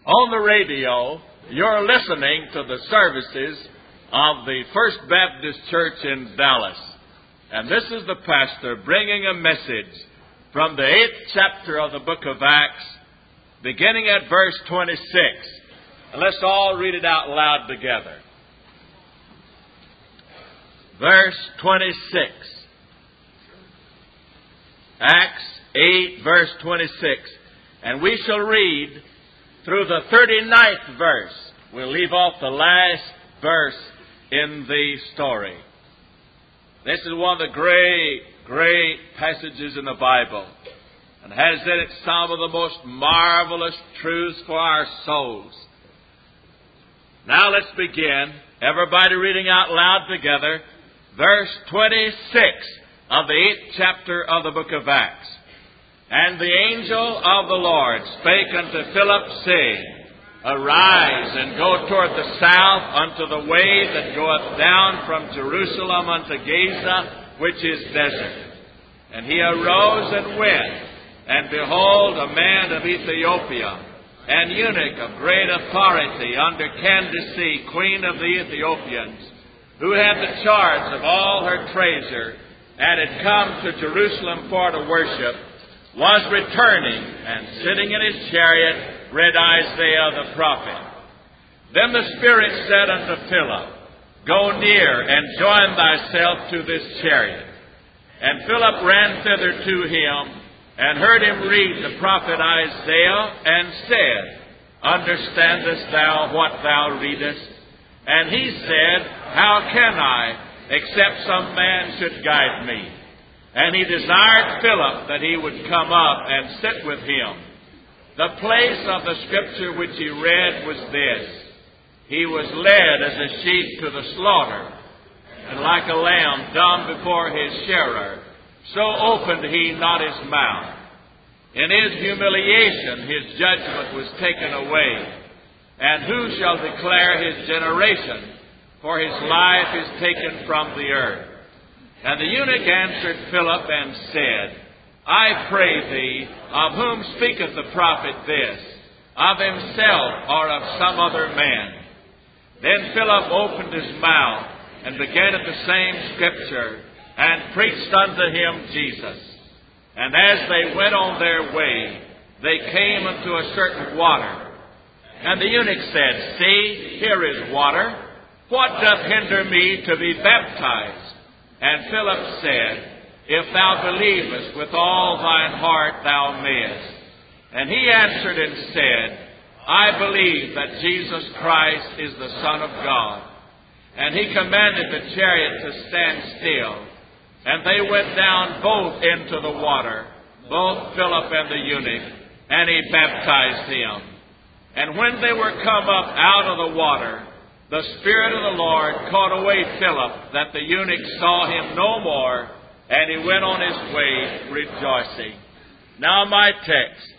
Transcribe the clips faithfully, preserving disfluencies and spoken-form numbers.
On the radio, you're listening to the services of the First Baptist Church in Dallas. And this is the pastor bringing a message from the eighth chapter of the book of Acts, beginning at verse twenty-six. And let's all read it out loud together. Verse twenty-six. Acts eight, verse twenty-six. And we shall read through the thirty-ninth verse. We'll leave off the last verse in the story. This is one of the great, great passages in the Bible, and has in it some of the most marvelous truths for our souls. Now let's begin. Everybody reading out loud together. Verse twenty-six of the eighth chapter of the book of Acts. And the angel of the Lord spake unto Philip, saying, Arise, and go toward the south unto the way that goeth down from Jerusalem unto Gaza, which is desert. And he arose and went, and behold, a man of Ethiopia, an eunuch of great authority under Candace, queen of the Ethiopians, who had the charge of all her treasure, and had come to Jerusalem for to worship, was returning, and sitting in his chariot, read Isaiah the prophet. Then the Spirit said unto Philip, Go near, and join thyself to this chariot. And Philip ran thither to him, and heard him read the prophet Isaiah, and said, Understandest thou what thou readest? And he said, How can I, except some man should guide me? And he desired Philip that he would come up and sit with him. The place of the scripture which he read was this: He was led as a sheep to the slaughter, and like a lamb dumb before his shearer, so opened he not his mouth. In his humiliation his judgment was taken away. And who shall declare his generation? For his life is taken from the earth. And the eunuch answered Philip and said, I pray thee, of whom speaketh the prophet this? Of himself or of some other man? Then Philip opened his mouth and began at the same scripture, and preached unto him Jesus. And as they went on their way, they came unto a certain water. And the eunuch said, See, here is water. What doth hinder me to be baptized? And Philip said, If thou believest with all thine heart, thou mayest. And he answered and said, I believe that Jesus Christ is the Son of God. And he commanded the chariot to stand still. And they went down both into the water, both Philip and the eunuch, and he baptized him. And when they were come up out of the water, the Spirit of the Lord caught away Philip, that the eunuch saw him no more, and he went on his way rejoicing. Now my text.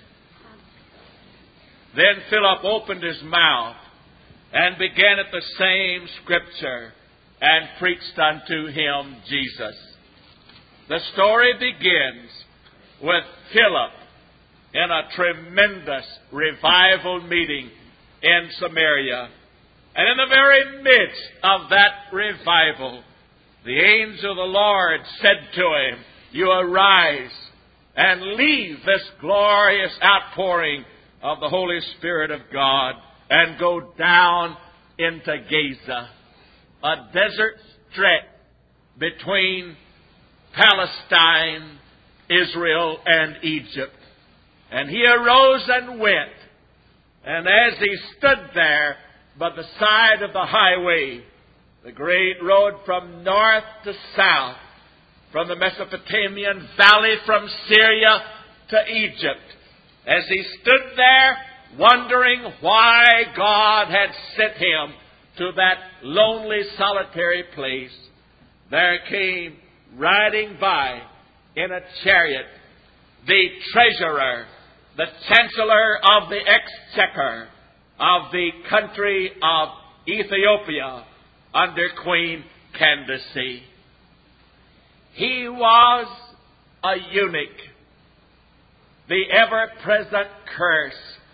Then Philip opened his mouth, and began at the same scripture, and preached unto him Jesus. The story begins with Philip in a tremendous revival meeting in Samaria. And in the very midst of that revival, the angel of the Lord said to him, You arise and leave this glorious outpouring of the Holy Spirit of God and go down into Gaza, a desert stretch between Palestine, Israel, and Egypt. And he arose and went. And as he stood there by the side of the highway, the great road from north to south, from the Mesopotamian valley from Syria to Egypt, as he stood there wondering why God had sent him to that lonely, solitary place, there came riding by in a chariot the treasurer, the chancellor of the exchequer of the country of Ethiopia under Queen Candace. He was a eunuch, the ever-present curse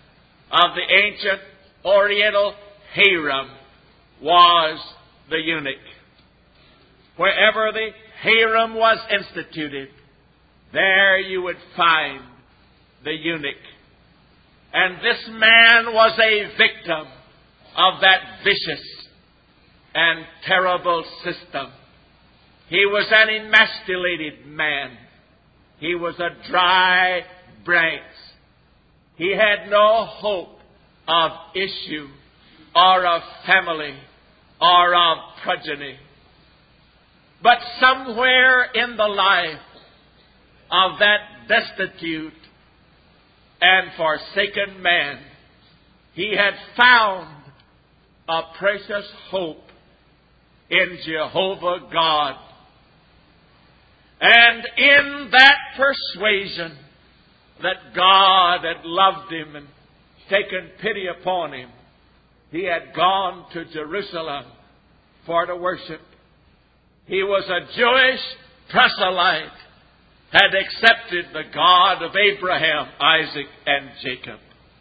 of the ancient Oriental harem was the eunuch. Wherever the harem was instituted, there you would find the eunuch. And this man was a victim of that vicious and terrible system. He was an emasculated man. He was a dry branch. He had no hope of issue or of family or of progeny. But somewhere in the life of that destitute and forsaken man, he had found a precious hope in Jehovah God. And in that persuasion that God had loved him and taken pity upon him, he had gone to Jerusalem for to worship. He was a Jewish proselyte, had accepted the God of Abraham, Isaac, and Jacob.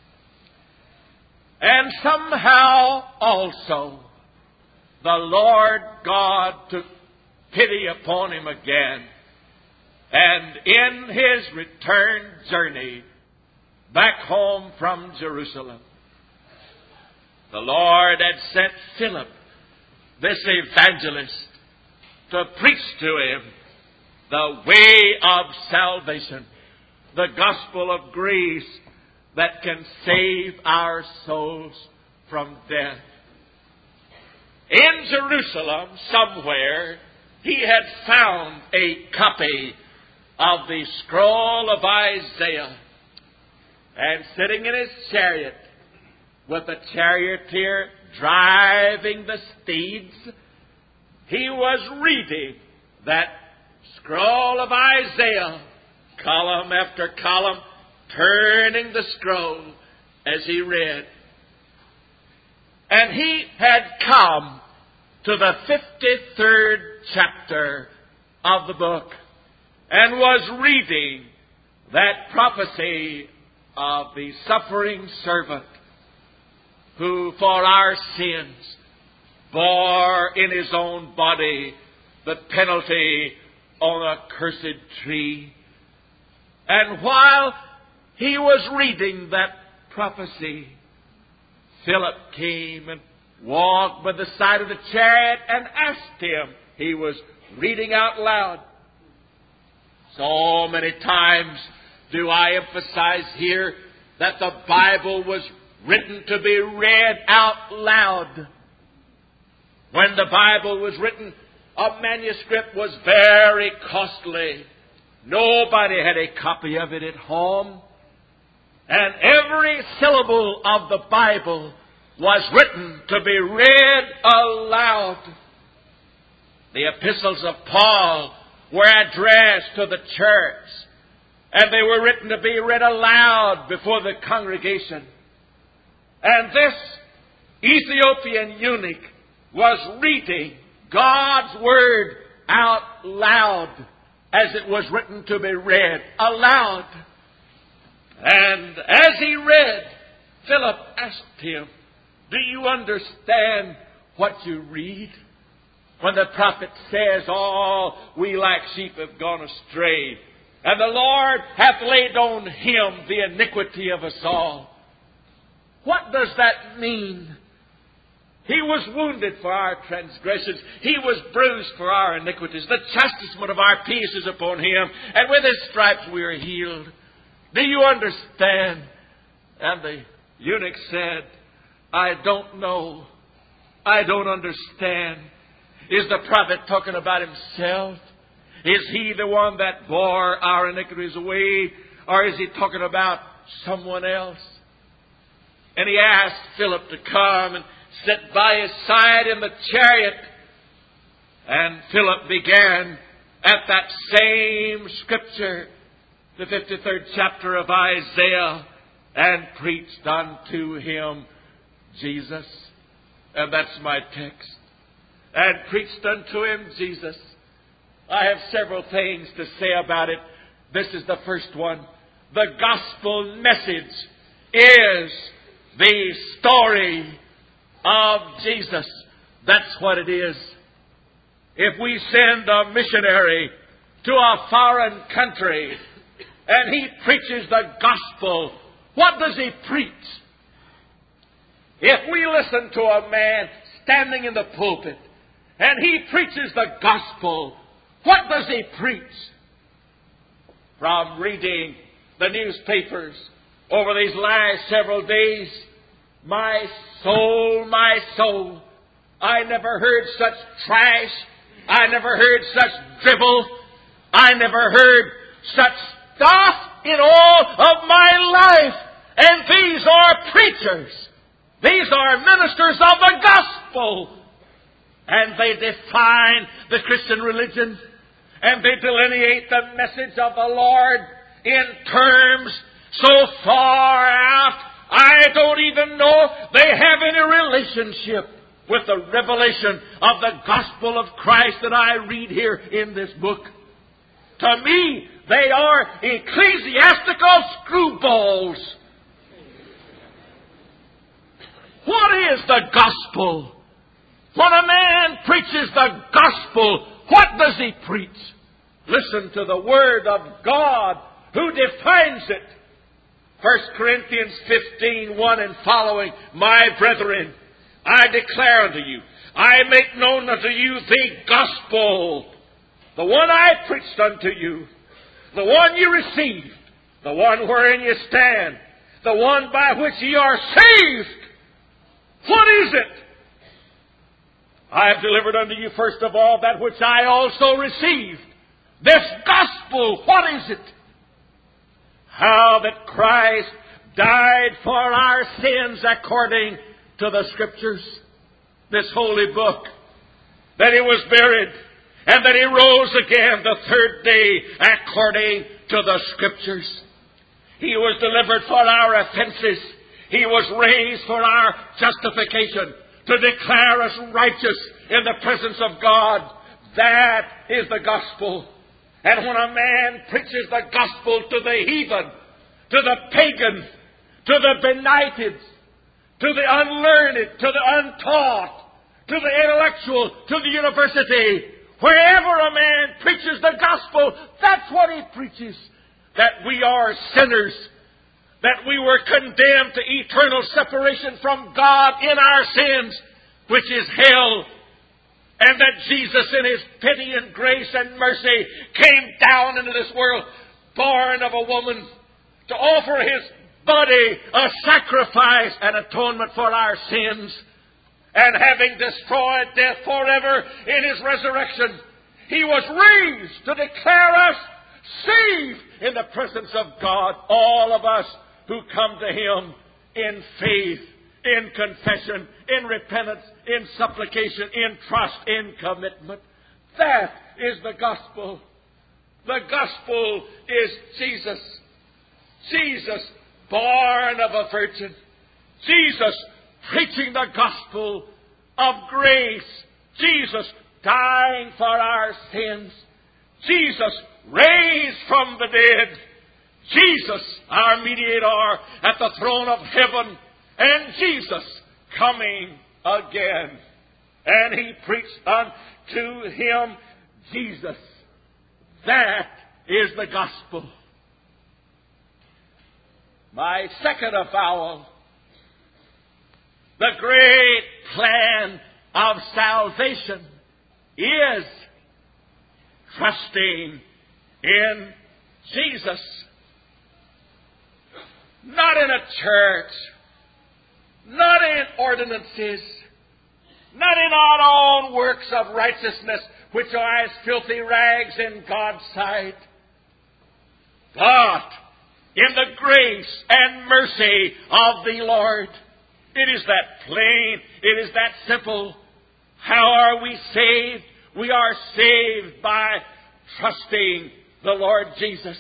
And somehow also the Lord God took pity upon him again. And in his return journey back home from Jerusalem, the Lord had sent Philip, this evangelist, to preach to him the way of salvation, the gospel of grace that can save our souls from death. In Jerusalem, somewhere, he had found a copy of the scroll of Isaiah. And sitting in his chariot, with the charioteer driving the steeds, he was reading that scroll of Isaiah, column after column, turning the scroll as he read. And he had come to the fifty-third chapter of the book and was reading that prophecy of the suffering servant who for our sins bore in his own body the penalty on a cursed tree. And while he was reading that prophecy, Philip came and walked by the side of the chariot and asked him. He was reading out loud. So many times do I emphasize here that the Bible was written to be read out loud. When the Bible was written, a manuscript was very costly. Nobody had a copy of it at home. And every syllable of the Bible was written to be read aloud. The epistles of Paul were addressed to the church, and they were written to be read aloud before the congregation. And this Ethiopian eunuch was reading God's Word out loud as it was written to be read aloud. And as he read, Philip asked him, "Do you understand what you read?" When the prophet says, "All we like sheep have gone astray, and the Lord hath laid on him the iniquity of us all." What does that mean? He was wounded for our transgressions. He was bruised for our iniquities. The chastisement of our peace is upon him, and with his stripes we are healed. Do you understand? And the eunuch said, "I don't know. I don't understand." Is the prophet talking about himself? Is he the one that bore our iniquities away? Or is he talking about someone else? And he asked Philip to come and sit by his side in the chariot. And Philip began at that same scripture, the fifty-third chapter of Isaiah, and preached unto him Jesus. And that's my text. And preached unto him Jesus. I have several things to say about it. This is the first one. The gospel message is the story of Jesus. That's what it is. If we send a missionary to a foreign country and he preaches the gospel, what does he preach? If we listen to a man standing in the pulpit and he preaches the gospel, what does he preach? From reading the newspapers over these last several days, my soul, my soul, I never heard such trash. I never heard such dribble. I never heard such stuff in all of my life. And these are preachers. These are ministers of the gospel. And they define the Christian religion. And they delineate the message of the Lord in terms so far out, I don't even know they have any relationship with the revelation of the gospel of Christ that I read here in this book. To me, they are ecclesiastical screwballs. What is the gospel? When a man preaches the gospel, what does he preach? Listen to the Word of God who defines it. First Corinthians fifteen, one and following, my brethren, I declare unto you, I make known unto you the gospel, the one I preached unto you, the one you received, the one wherein you stand, the one by which ye are saved. What is it? I have delivered unto you first of all that which I also received. This gospel, what is it? How that Christ died for our sins according to the Scriptures, this holy book, that He was buried, and that He rose again the third day according to the Scriptures. He was delivered for our offenses. He was raised for our justification, to declare us righteous in the presence of God. That is the gospel. And when a man preaches the gospel to the heathen, to the pagan, to the benighted, to the unlearned, to the untaught, to the intellectual, to the university, wherever a man preaches the gospel, that's what he preaches. That we are sinners, that we were condemned to eternal separation from God in our sins, which is hell, and that Jesus in His pity and grace and mercy came down into this world, born of a woman, to offer His body a sacrifice and atonement for our sins. And having destroyed death forever in His resurrection, He was raised to declare us saved in the presence of God, all of us who come to Him in faith, in confession, in repentance, in supplication, in trust, in commitment. That is the gospel. The gospel is Jesus. Jesus, born of a virgin. Jesus, preaching the gospel of grace. Jesus, dying for our sins. Jesus, raised from the dead. Jesus, our mediator at the throne of heaven. And Jesus coming again. And He preached unto him Jesus. That is the gospel. My second avowal, the great plan of salvation is trusting in Jesus. Not in a church, not in ordinances, not in our own works of righteousness, which are as filthy rags in God's sight, but in the grace and mercy of the Lord. It is that plain, it is that simple. How are we saved? We are saved by trusting the Lord Jesus.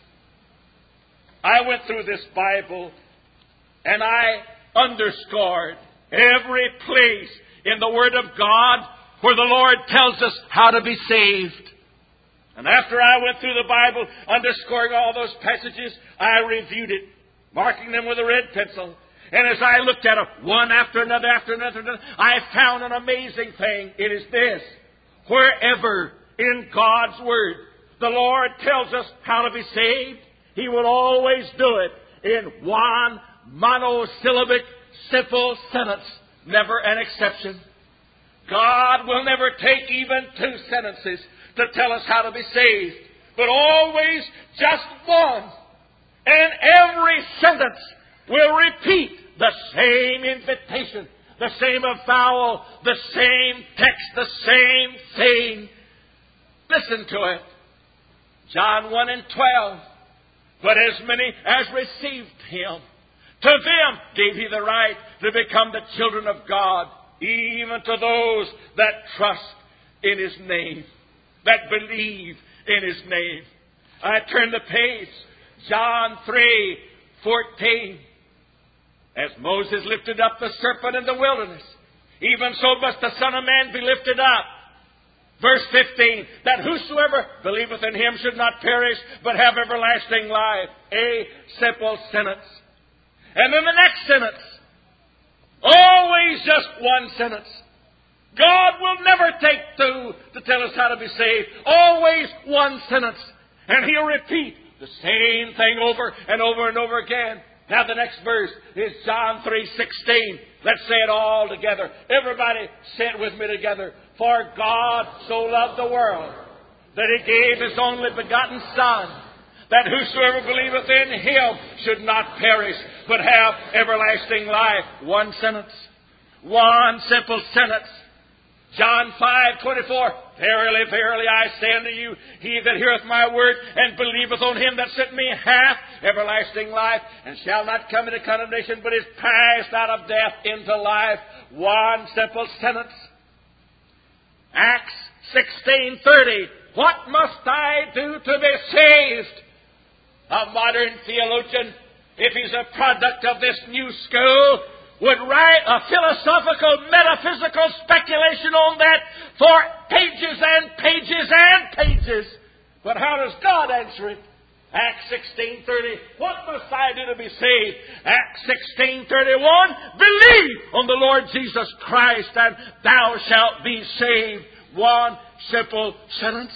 I went through this Bible and I underscored every place in the Word of God where the Lord tells us how to be saved. And after I went through the Bible, underscoring all those passages, I reviewed it, marking them with a red pencil. And as I looked at them, one after another, after another, another, I found an amazing thing. It is this. Wherever in God's Word the Lord tells us how to be saved, He will always do it in one monosyllabic, simple sentence. Never an exception. God will never take even two sentences to tell us how to be saved, but always just one. And every sentence will repeat the same invitation, the same avowal, the same text, the same thing. Listen to it. John one and twelve. But as many as received Him, to them gave He the right to become the children of God, even to those that trust in His name, that believe in His name. I turn the page. John three fourteen. As Moses lifted up the serpent in the wilderness, even so must the Son of Man be lifted up. Verse fifteen, that whosoever believeth in Him should not perish, but have everlasting life. A simple sentence. And then the next sentence. Always just one sentence. God will never take two to tell us how to be saved. Always one sentence. And He'll repeat the same thing over and over and over again. Now the next verse is John three sixteen. Let's say it all together. Everybody say it with me together. For God so loved the world that He gave His only begotten Son, that whosoever believeth in Him should not perish, but have everlasting life. One sentence. One simple sentence. John five twenty-four. Verily, verily, I say unto you, he that heareth my word and believeth on Him that sent me hath everlasting life, and shall not come into condemnation, but is passed out of death into life. One simple sentence. Acts sixteen thirty. What must I do to be saved? A modern theologian, if he's a product of this new school, would write a philosophical, metaphysical speculation on that for pages and pages and pages. But how does God answer it? Acts sixteen thirty. What must I do to be saved? Acts sixteen thirty-one. Believe on the Lord Jesus Christ and thou shalt be saved. One simple sentence.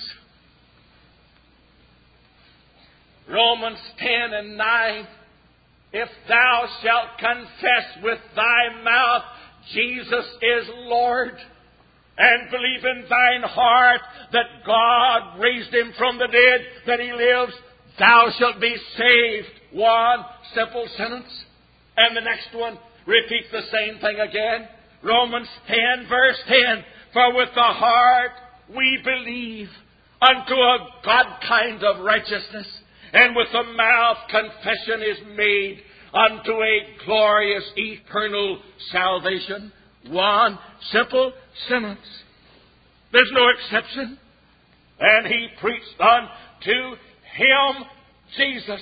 Romans ten and nine. If thou shalt confess with thy mouth Jesus is Lord, and believe in thine heart that God raised Him from the dead, that He lives, thou shalt be saved. One simple sentence. And the next one repeats the same thing again. Romans ten verse ten. For with the heart we believe unto a God kind of righteousness, and with the mouth confession is made unto a glorious eternal salvation. One simple sentence. There's no exception. And He preached unto Him Jesus.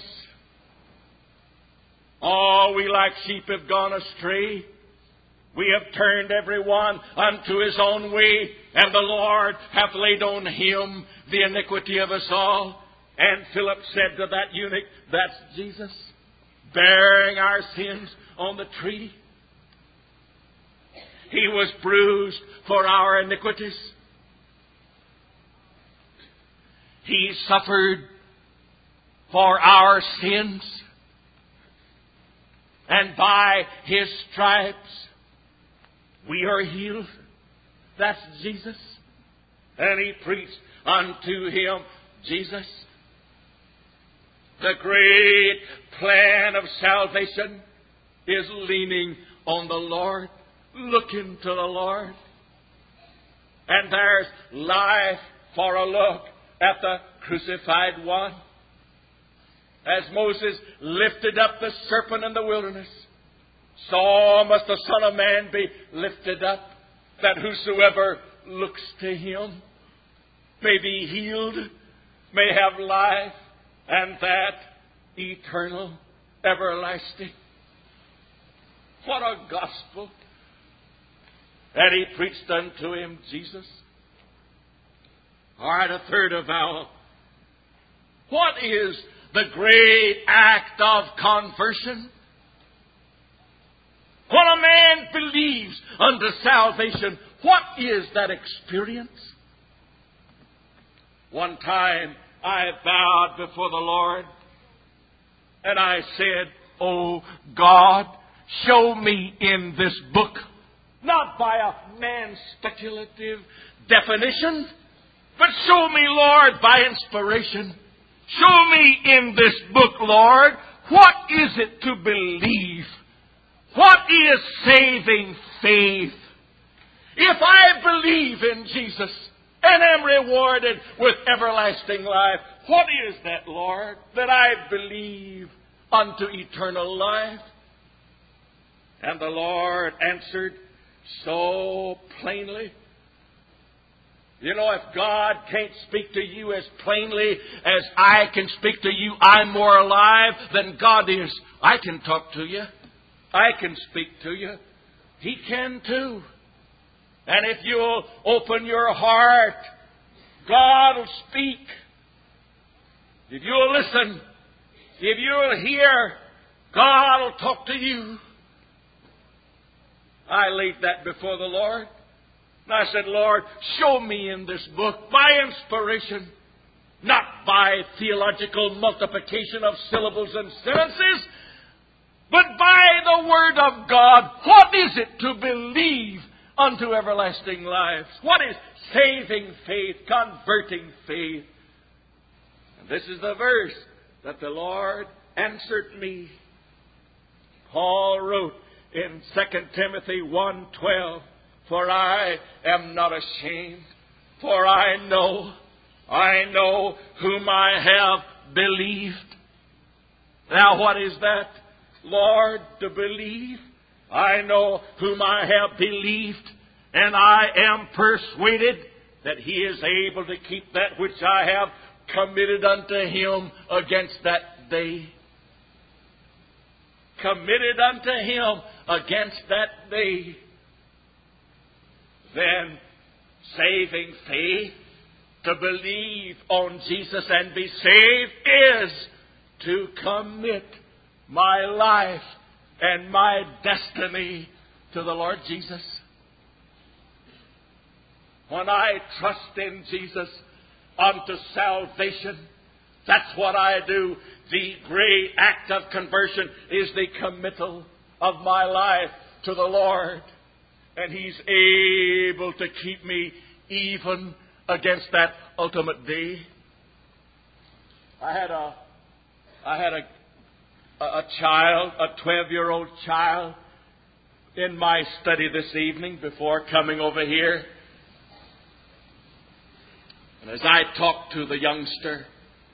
Oh, we like sheep have gone astray. We have turned every one unto his own way, and the Lord hath laid on Him the iniquity of us all. And Philip said to that eunuch, that's Jesus, bearing our sins on the tree. He was bruised for our iniquities. He suffered for our sins. And by His stripes we are healed. That's Jesus. And He preached unto Him Jesus. The great plan of salvation is leaning on the Lord, looking to the Lord. And there's life for a look at the crucified one. As Moses lifted up the serpent in the wilderness, so must the Son of Man be lifted up, that whosoever looks to Him may be healed, may have life, and that eternal, everlasting. What a gospel! And He preached unto Him Jesus. All right, a third avowal. What is the great act of conversion? When a man believes unto salvation, what is that experience? One time I bowed before the Lord and I said, "Oh God, show me in this book, not by a man's speculative definition, but show me, Lord, by inspiration. Show me in this book, Lord, what is it to believe? What is saving faith? If I believe in Jesus and am rewarded with everlasting life, what is that, Lord, that I believe unto eternal life?" And the Lord answered so plainly. You know, if God can't speak to you as plainly as I can speak to you, I'm more alive than God is. I can talk to you. I can speak to you. He can too. And if you'll open your heart, God will speak. If you'll listen, if you'll hear, God will talk to you. I laid that before the Lord. And I said, "Lord, show me in this book by inspiration, not by theological multiplication of syllables and sentences, but by the Word of God. What is it to believe unto everlasting life? What is saving faith, converting faith?" And this is the verse that the Lord answered me. Paul wrote in Second Timothy one twelve, "For I am not ashamed, for I know, I know whom I have believed." Now what is that, Lord, to believe? "I know whom I have believed, and I am persuaded that He is able to keep that which I have committed unto Him against that day." Committed unto Him against that day. Then, saving faith, to believe on Jesus and be saved, is to commit my life and my destiny to the Lord Jesus. When I trust in Jesus unto salvation, that's what I do. The great act of conversion is the committal of my life to the Lord. And He's able to keep me even against that ultimate day. I had a, I had a, a child, a twelve-year-old child, in my study this evening before coming over here. And as I talked to the youngster,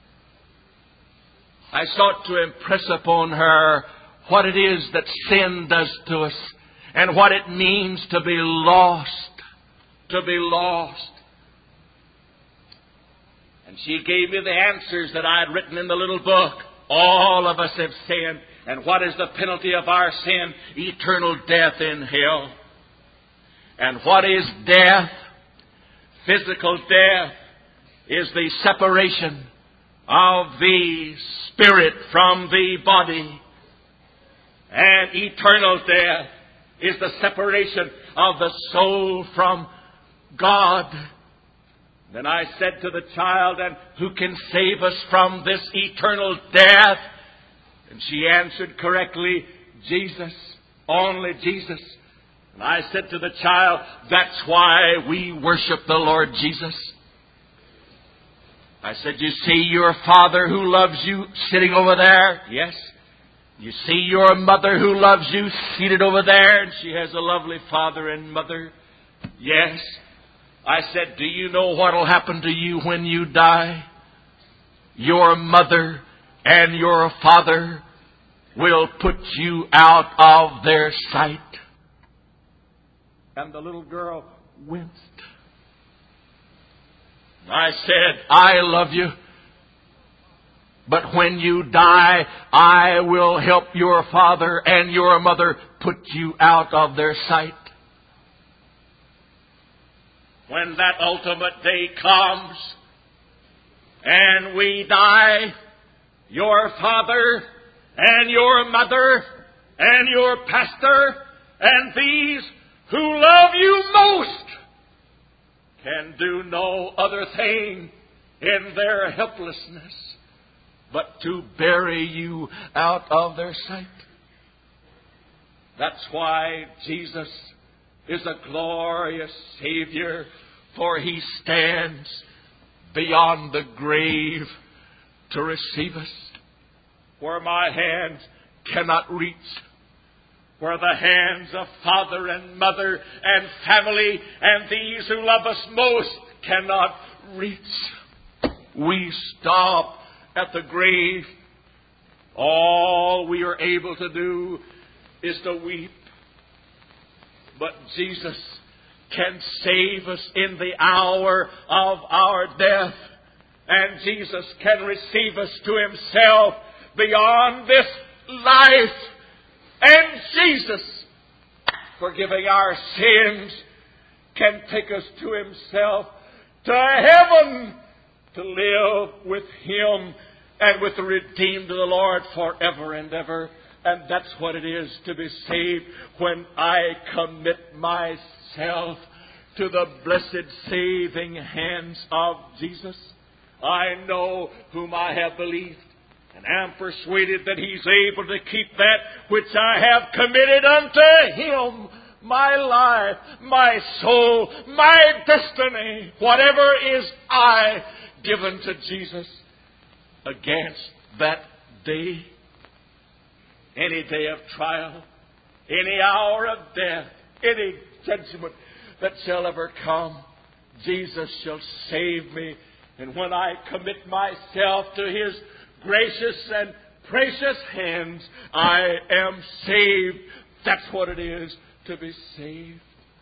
I sought to impress upon her what it is that sin does to us and what it means to be lost, to be lost. And she gave me the answers that I had written in the little book. All of us have sinned. And what is the penalty of our sin? Eternal death in hell. And what is death? Physical death is the separation of the spirit from the body. And eternal death is the separation of the soul from God. Then I said to the child, "And who can save us from this eternal death?" And she answered correctly, "Jesus, only Jesus." And I said to the child, "That's why we worship the Lord Jesus." I said, "You see your Father who loves you sitting over there?" "Yes." "You see your mother who loves you seated over there, and she has a lovely father and mother?" "Yes." I said, "Do you know what will happen to you when you die? Your mother and your father will put you out of their sight." And the little girl winced. I said, "I love you. But when you die, I will help your father and your mother put you out of their sight." When that ultimate day comes and we die, your father and your mother and your pastor And these who love you most can do no other thing in their helplessness but to bury you out of their sight. That's why Jesus is a glorious Savior, for He stands beyond the grave to receive us, where my hands cannot reach, where the hands of father and mother and family and these who love us most cannot reach. We stop at the grave. All we are able to do is to weep. But Jesus can save us in the hour of our death. And Jesus can receive us to Himself beyond this life. And Jesus, forgiving our sins, can take us to Himself, to heaven, to live with Him and with the redeemed of the Lord forever and ever. And that's what it is to be saved, when I commit myself to the blessed saving hands of Jesus. I know whom I have believed, and am persuaded that He's able to keep that which I have committed unto Him. My life, my soul, my destiny, whatever is I given to Jesus against that day. Any day of trial, any hour of death, any judgment that shall ever come, Jesus shall save me. And when I commit myself to His gracious and precious hands, I am saved. That's what it is to be saved.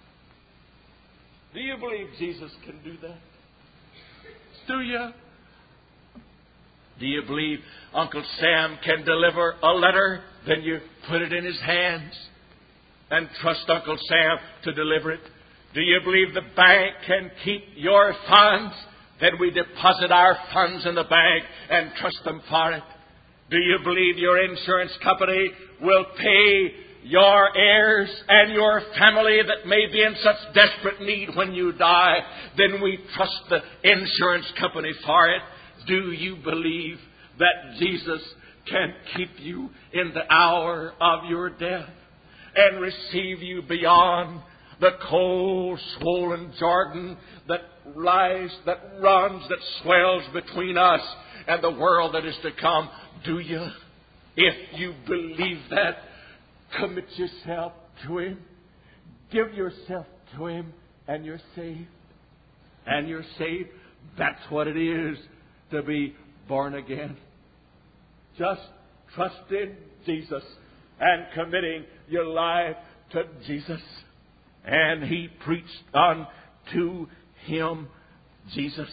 Do you believe Jesus can do that? Do you? Do you believe Uncle Sam can deliver a letter? Then you put it in his hands and trust Uncle Sam to deliver it. Do you believe the bank can keep your funds? Then we deposit our funds in the bank and trust them for it. Do you believe your insurance company will pay your heirs and your family that may be in such desperate need when you die? Then we trust the insurance company for it. Do you believe that Jesus can keep you in the hour of your death and receive you beyond the cold, swollen Jordan that lies, that runs, that swells between us and the world that is to come? Do you? If you believe that, commit yourself to Him. Give yourself to Him, and you're saved. And you're saved. That's what it is to be born again. Just trust in Jesus and committing your life to Jesus. And He preached unto him Jesus.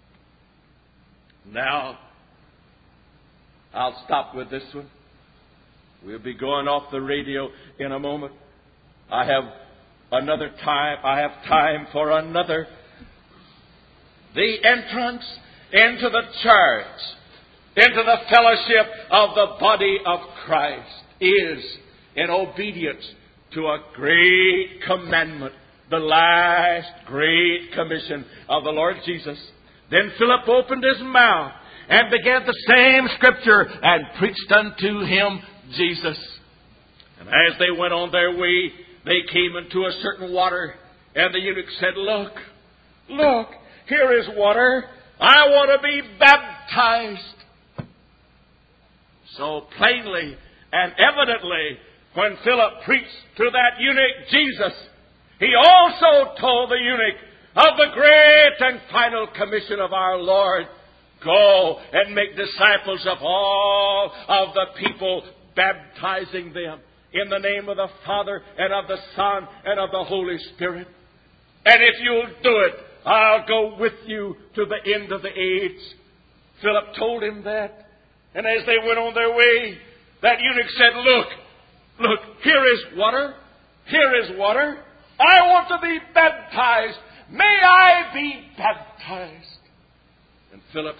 Now, I'll stop with this one. We'll be going off the radio in a moment. I have another time. I have time for another. The entrance into the church, into the fellowship of the body of Christ, is in obedience to a great commandment, the last great commission of the Lord Jesus. Then Philip opened his mouth and began the same scripture and preached unto him Jesus. And as they went on their way, they came into a certain water, and the eunuch said, Look, look, here is water. I want to be baptized. So plainly and evidently, when Philip preached to that eunuch Jesus, he also told the eunuch of the great and final commission of our Lord. Go and make disciples of all of the people, baptizing them in the name of the Father and of the Son and of the Holy Spirit. And if you'll do it, I'll go with you to the end of the age. Philip told him that. And as they went on their way, that eunuch said, Look, look, here is water. Here is water. I want to be baptized. May I be baptized? And Philip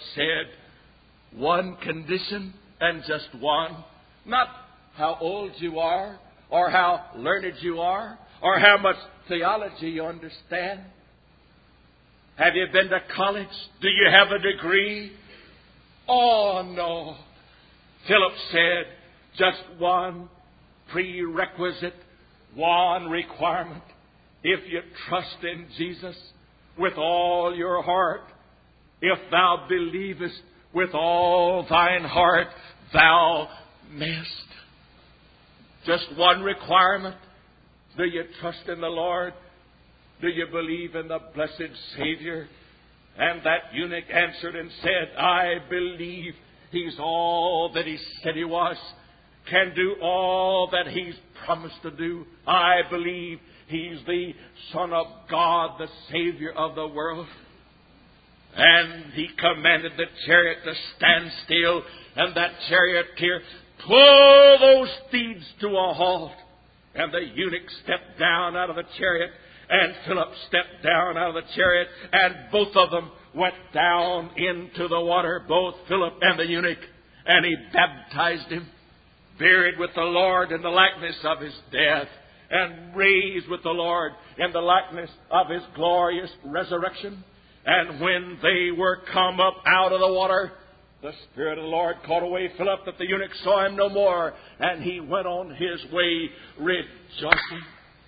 said, One condition, and just one. Not how old you are, or how learned you are, or how much theology you understand. Have you been to college? Do you have a degree? Oh, no. Philip said, just one prerequisite, one requirement. If you trust in Jesus with all your heart, if thou believest with all thine heart, thou mayest. Just one requirement. Do you trust in the Lord? Do you believe in the blessed Savior? And that eunuch answered and said, I believe He's all that He said He was, can do all that He's promised to do. I believe He's the Son of God, the Savior of the world. And he commanded the chariot to stand still, and that charioteer pulled those steeds to a halt. And the eunuch stepped down out of the chariot, and Philip stepped down out of the chariot, and both of them went down into the water, both Philip and the eunuch, and he baptized him, buried with the Lord in the likeness of His death, and raised with the Lord in the likeness of His glorious resurrection. And when they were come up out of the water, the Spirit of the Lord caught away Philip, that the eunuch saw him no more, and he went on his way rejoicing.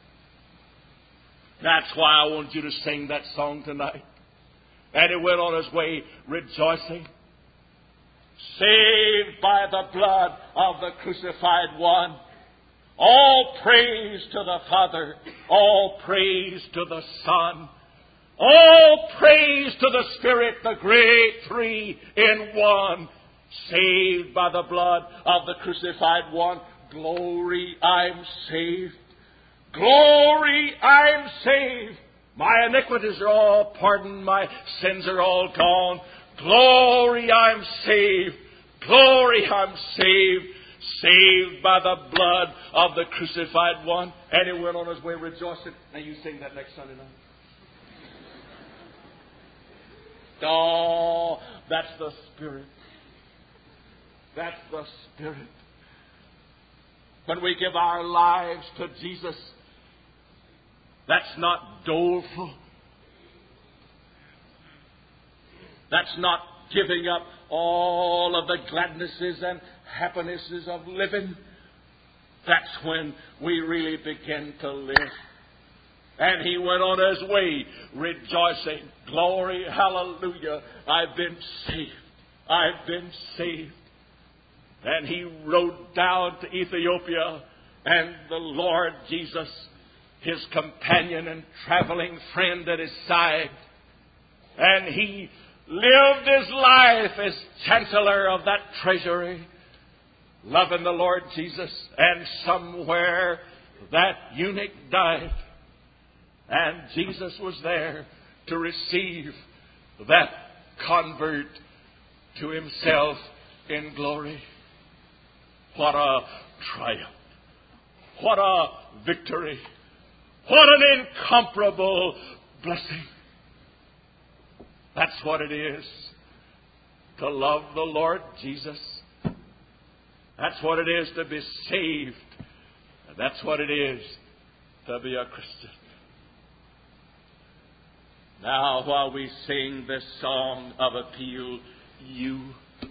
That's why I want you to sing that song tonight. And he went on his way rejoicing, saved by the blood of the crucified one. All praise to the Father, all praise to the Son, all praise to the Spirit, the great three in one, saved by the blood of the crucified one. Glory, I'm saved. Glory, I'm saved. My iniquities are all pardoned. My sins are all gone. Glory, I'm saved. Glory, I'm saved. Saved by the blood of the crucified one. And he went on his way rejoicing. Now you sing that next Sunday night. Oh, that's the Spirit. That's the Spirit. When we give our lives to Jesus, that's not doleful. That's not giving up all of the gladnesses and happinesses of living. That's when we really begin to live. And he went on his way rejoicing. Glory, hallelujah. I've been saved. I've been saved. And he rode down to Ethiopia, and the Lord Jesus, his companion and traveling friend at his side, and he lived his life as chancellor of that treasury, loving the Lord Jesus. And somewhere that eunuch died, and Jesus was there to receive that convert to himself in glory. What a triumph. What a victory. What an incomparable blessing. That's what it is to love the Lord Jesus. That's what it is to be saved. That's what it is to be a Christian. Now, while we sing this song of appeal, you,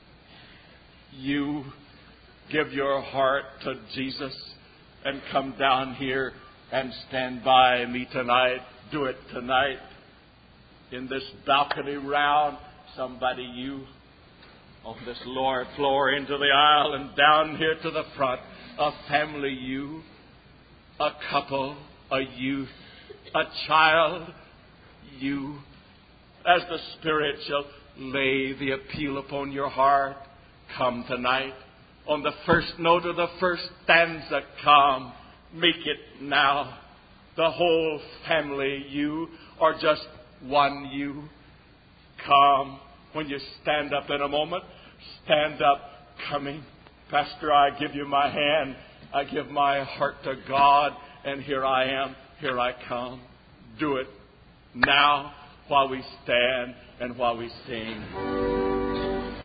you give your heart to Jesus and come down here and stand by me tonight. Do it tonight. In this balcony round, somebody, you, on this lower floor into the aisle and down here to the front, a family, you, a couple, a youth, a child, you, as the Spirit shall lay the appeal upon your heart, come tonight. On the first note of the first stanza, come. Make it now. The whole family, you, or just one you. Come. When you stand up in a moment, stand up coming. Pastor, I give you my hand. I give my heart to God, and here I am. Here I come. Do it now while we stand and while we sing.